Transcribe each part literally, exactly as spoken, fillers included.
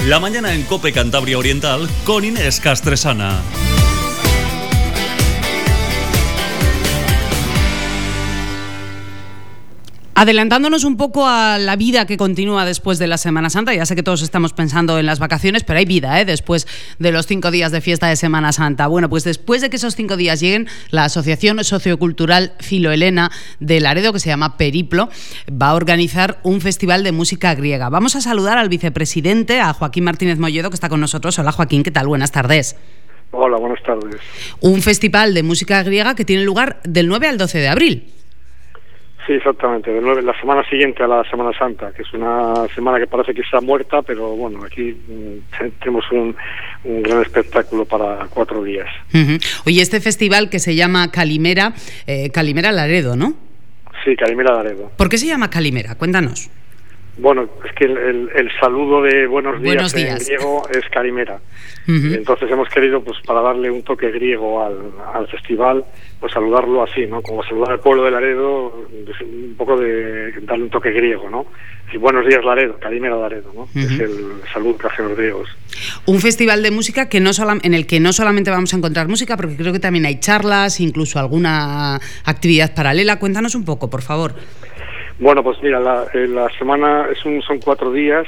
La mañana en COPE Cantabria Oriental con Inés Castresana. Adelantándonos un poco a la vida que continúa después de la Semana Santa, ya sé que todos estamos pensando en las vacaciones, pero hay vida, ¿eh? Después de los cinco días de fiesta de Semana Santa. Bueno, pues después de que esos cinco días lleguen, la Asociación Sociocultural Filoelena de Laredo, que se llama Periplo, va a organizar un festival de música griega. Vamos a saludar al vicepresidente, a Joaquín Martínez Molledo, que está con nosotros. Hola, Joaquín, ¿qué tal? Buenas tardes. Hola, buenas tardes. Un festival de música griega que tiene lugar del nueve al doce de abril. Sí, exactamente, de nueve, la semana siguiente a la Semana Santa, que es una semana que parece que está muerta, pero bueno, aquí mm, tenemos un, un gran espectáculo para cuatro días. Uh-huh. Oye, este festival que se llama Calimera, eh, Calimera Laredo, ¿no? Sí, Calimera Laredo. ¿Por qué se llama Calimera? Cuéntanos. Bueno, es que el, el, el saludo de buenos días, buenos días en griego es Calimera. Uh-huh. Entonces hemos querido, pues para darle un toque griego al, al festival, pues saludarlo así, ¿no? Como saludar al pueblo de Laredo, un poco de darle un toque griego, ¿no? Y buenos días Laredo, Calimera Laredo, ¿no? Uh-huh. Es el saludo que hacen los griegos. Un festival de música que no sola, en el que no solamente vamos a encontrar música, porque creo que también hay charlas, incluso alguna actividad paralela. Cuéntanos un poco, por favor. Bueno, pues mira, la, la semana es un, son cuatro días,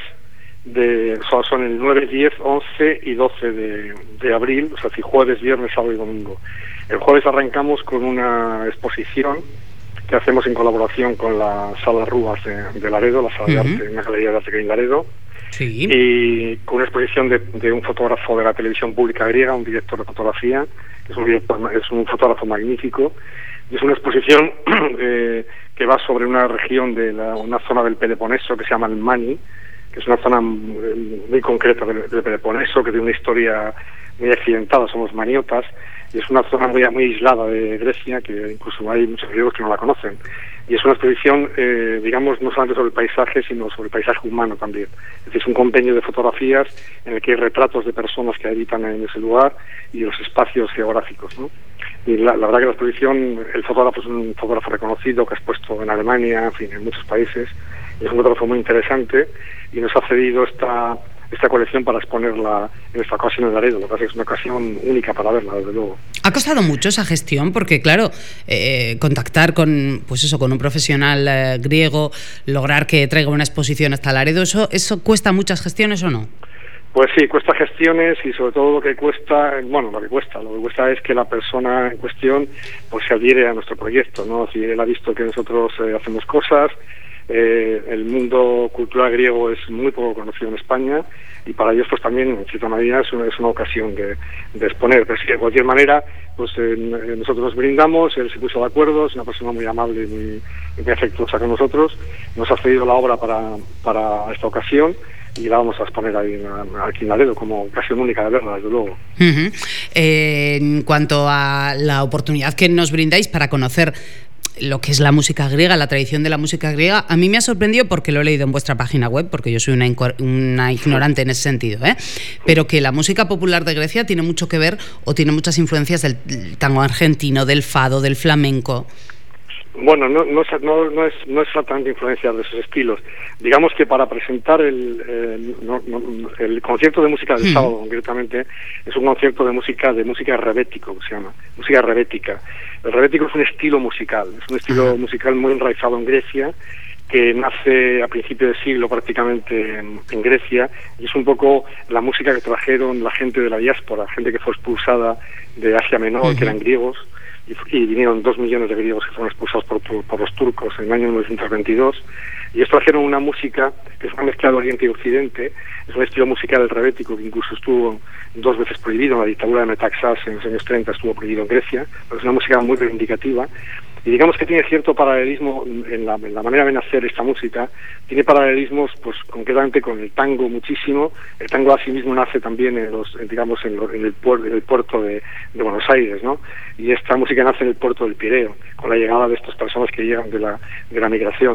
de, o sea, son el nueve, diez, once y doce de, de abril, o sea, si jueves, viernes, sábado y domingo. El jueves arrancamos con una exposición que hacemos en colaboración con la Sala Rúas de, de Laredo, la Sala uh-huh. de Arte, una galería de arte que hay en Laredo, sí. Y con una exposición de, de un fotógrafo de la televisión pública griega, un director de fotografía, que es un, director, es un fotógrafo magnífico, y es una exposición eh, que va sobre una región de la, una zona del Peloponeso que se llama el Mani, que es una zona muy concreta del, del Peloponeso, que tiene una historia muy accidentada, son los maniotas, y es una zona muy, muy aislada de Grecia, que incluso hay muchos griegos que no la conocen. Y es una exposición, eh, digamos, no solamente sobre el paisaje, sino sobre el paisaje humano también. Es decir, es un compendio de fotografías en el que hay retratos de personas que habitan en ese lugar y los espacios geográficos, ¿no? Y la, la verdad que la exposición, el fotógrafo es un fotógrafo reconocido que ha expuesto en Alemania, en fin, en muchos países, y es un fotógrafo muy interesante, y nos ha cedido esta esta colección para exponerla en esta ocasión en Laredo. Lo que pasa es que es una ocasión única para verla, desde luego. ¿Ha costado mucho esa gestión? Porque, claro, eh, contactar con, pues eso, con un profesional eh, griego, lograr que traiga una exposición hasta Laredo, ¿eso, ¿eso cuesta muchas gestiones o no? Pues sí, cuesta gestiones y sobre todo lo que cuesta, bueno, lo que cuesta, lo que cuesta es que la persona en cuestión pues se adhiere a nuestro proyecto, ¿no? Si él ha visto que nosotros eh, hacemos cosas, eh, el mundo cultural griego es muy poco conocido en España y para ellos pues también en cierta medida es una, es una ocasión de, de exponer, pero sí, de cualquier manera pues eh, nosotros nos brindamos, él se puso de acuerdo, es una persona muy amable y muy, muy afectuosa con nosotros, nos ha cedido la obra para, para esta ocasión y la vamos a exponer ahí aquí en Laredo como ocasión única de verla, desde luego. Uh-huh. Eh, en cuanto a la oportunidad que nos brindáis para conocer lo que es la música griega, la tradición de la música griega, a mí me ha sorprendido porque lo he leído en vuestra página web, porque yo soy una, una ignorante en ese sentido, ¿eh? Pero que la música popular de Grecia tiene mucho que ver o tiene muchas influencias del tango argentino, del fado, del flamenco. Bueno, no, no, no, no, es, no es exactamente influencia de esos estilos. Digamos que para presentar el, el, no, no, el concierto de música del hmm. sábado, concretamente, es un concierto de música de música rebético, que se llama, música rebética. El rebético es un estilo musical, es un estilo uh-huh. musical muy enraizado en Grecia, que nace a principios de siglo prácticamente en, en Grecia, y es un poco la música que trajeron la gente de la diáspora, gente que fue expulsada de Asia Menor, uh-huh. que eran griegos, y, y vinieron dos millones de griegos que fueron expulsados por, por, por los turcos en el año mil novecientos veintidós, y estos trajeron una música que es una mezcla de Oriente y Occidente, es un estilo musical rebético que incluso estuvo dos veces prohibido en la dictadura de Metaxás en los años treinta, estuvo prohibido en Grecia, pero es una música muy reivindicativa, y digamos que tiene cierto paralelismo en la, en la manera de nacer esta música, tiene paralelismos pues concretamente con el tango muchísimo. El tango a sí mismo nace también en los, digamos en, lo, en, el, puer, en el puerto de, de Buenos Aires, ¿no? Y esta música nace en el puerto del Pireo, con la llegada de estas personas que llegan de la, de la migración.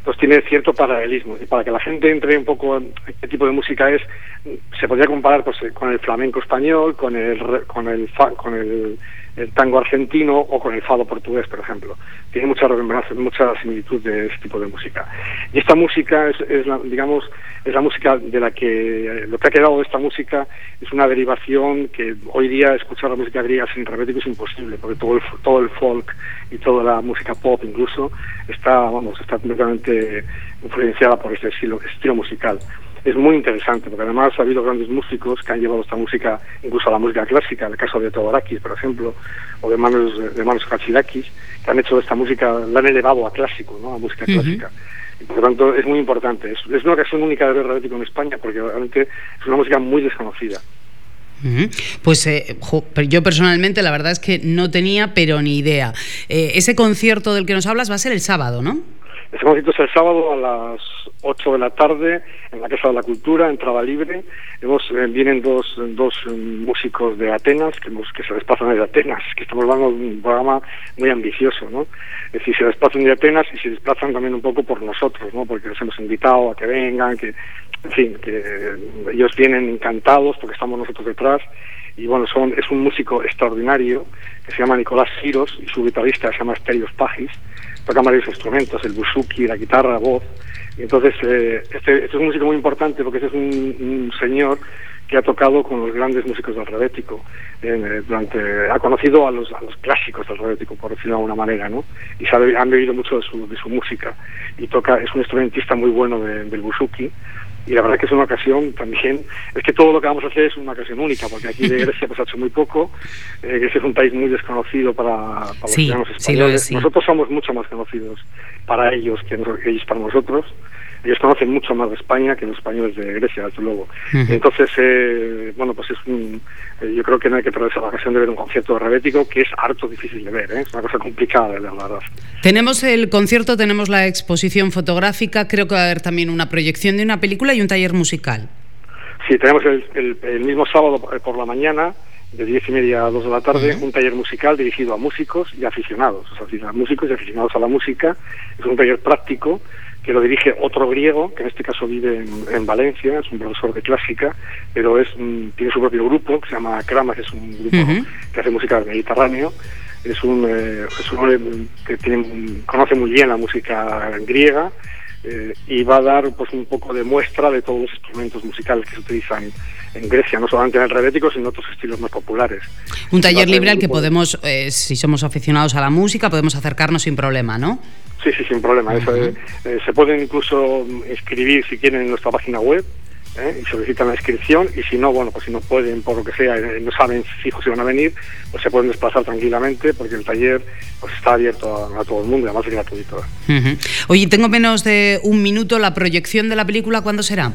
pues tiene cierto paralelismo. Y para que la gente entre un poco en qué tipo de música es, se podría comparar pues con el flamenco español, con el con el con el, el tango argentino o con el fado portugués, por ejemplo. Tiene mucha remembranza, mucha similitud de ese tipo de música. Y esta música es, es la, digamos, es la música de la que lo que ha quedado de esta música es una derivación que hoy día escuchar la música griega sin rebético es imposible, porque todo el, todo el folk y toda la música pop incluso está, vamos, está completamente influenciada por este estilo, estilo musical. Es muy interesante, porque además ha habido grandes músicos que han llevado esta música incluso a la música clásica, en el caso de Theodorakis, por ejemplo, o de Manos, de Manos Chatsidakis, que han hecho esta música, la han elevado a clásico, ¿no? A música uh-huh. clásica. Y por lo tanto es muy importante. Es, es una ocasión única de ver rebético en España, porque realmente es una música muy desconocida. Uh-huh. Pues eh, jo, yo personalmente la verdad es que no tenía pero ni idea. Eh, ese concierto del que nos hablas va a ser el sábado, ¿no? Ese concierto es el sábado a las ocho de la tarde en la Casa de la Cultura, entrada libre. Hemos, eh, vienen dos, dos um, músicos de Atenas que, hemos, que se desplazan desde Atenas, que estamos hablando de un programa muy ambicioso, ¿no? Es decir, se desplazan de Atenas y se desplazan también un poco por nosotros, ¿no? Porque les hemos invitado a que vengan, que, en fin, que ellos vienen encantados porque estamos nosotros detrás. Y bueno, son, es un músico extraordinario que se llama Nicolás Siros y su guitarrista se llama Asterios Pagis. Tocan varios instrumentos, el buzuki, la guitarra, la voz. Y entonces, eh, este, este es un músico muy importante porque este es un, un señor que ha tocado con los grandes músicos del rebético. Eh, durante, ha conocido a los, a los clásicos del rebético, por decirlo de alguna manera, ¿no? Y sabe, han bebido mucho de su, de su música. Y toca, es un instrumentista muy bueno de, del buzuki. Y la verdad que es una ocasión también, es que todo lo que vamos a hacer es una ocasión única, porque aquí de Grecia pues ha hecho muy poco, eh, Grecia es un país muy desconocido para, para los sí, ciudadanos españoles. Sí lo es, sí. Nosotros somos mucho más conocidos para ellos que, nos, que ellos para nosotros. Ellos conocen mucho más de España que los españoles de Grecia, desde luego. Uh-huh. Entonces, eh, bueno, pues es un, eh, yo creo que no hay que perderse la ocasión de ver un concierto de rebético, que es harto difícil de ver, ¿eh? Es una cosa complicada de ver, la verdad. Tenemos el concierto, tenemos la exposición fotográfica, creo que va a haber también una proyección de una película y un taller musical. Sí, tenemos el, el, el mismo sábado por la mañana, de diez y media a dos de la tarde, uh-huh. un taller musical dirigido a músicos y aficionados, o sea, a músicos y aficionados a la música. Es un taller práctico que lo dirige otro griego, que en este caso vive en, en Valencia, es un profesor de clásica, pero es mm, tiene su propio grupo, que se llama Kramas, es un grupo uh-huh. que hace música del Mediterráneo. Es un, eh, es un hombre que tiene, conoce muy bien la música griega, eh, y va a dar pues un poco de muestra de todos los instrumentos musicales que se utilizan en Grecia, no solamente en el rebético, sino en otros estilos más populares. Un taller libre al que podemos, eh, si somos aficionados a la música, podemos acercarnos sin problema, ¿no? Sí, sí, sin problema. Uh-huh. Eso, eh, eh, se pueden incluso inscribir si quieren en nuestra página web, ¿eh? Y solicitan la inscripción, y si no, bueno, pues si no pueden, por lo que sea, eh, no saben fijo si van a venir, pues se pueden desplazar tranquilamente, porque el taller pues está abierto a, a todo el mundo y además es gratuito. Uh-huh. Oye, tengo menos de un minuto. ¿La proyección de la película cuándo será?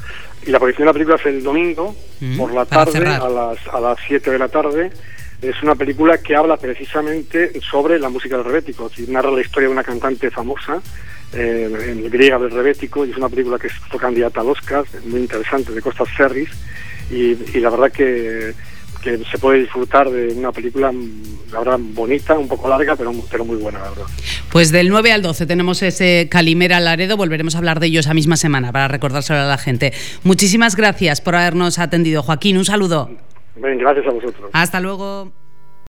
Y la proyección de la película es el domingo, uh-huh. por la tarde, a las, a las siete de la tarde. Es una película que habla precisamente sobre la música del rebético, es decir, narra la historia de una cantante famosa, eh, en griega del rebético, y es una película que fue candidata al Oscar, muy interesante, de Costas Ferris, y, y la verdad que, que se puede disfrutar de una película, la verdad, bonita, un poco larga, pero, pero muy buena, la verdad. Pues del nueve al doce tenemos ese Calimera Laredo, volveremos a hablar de ello esa misma semana para recordárselo a la gente. Muchísimas gracias por habernos atendido, Joaquín, un saludo. Bien, gracias a vosotros. Hasta luego.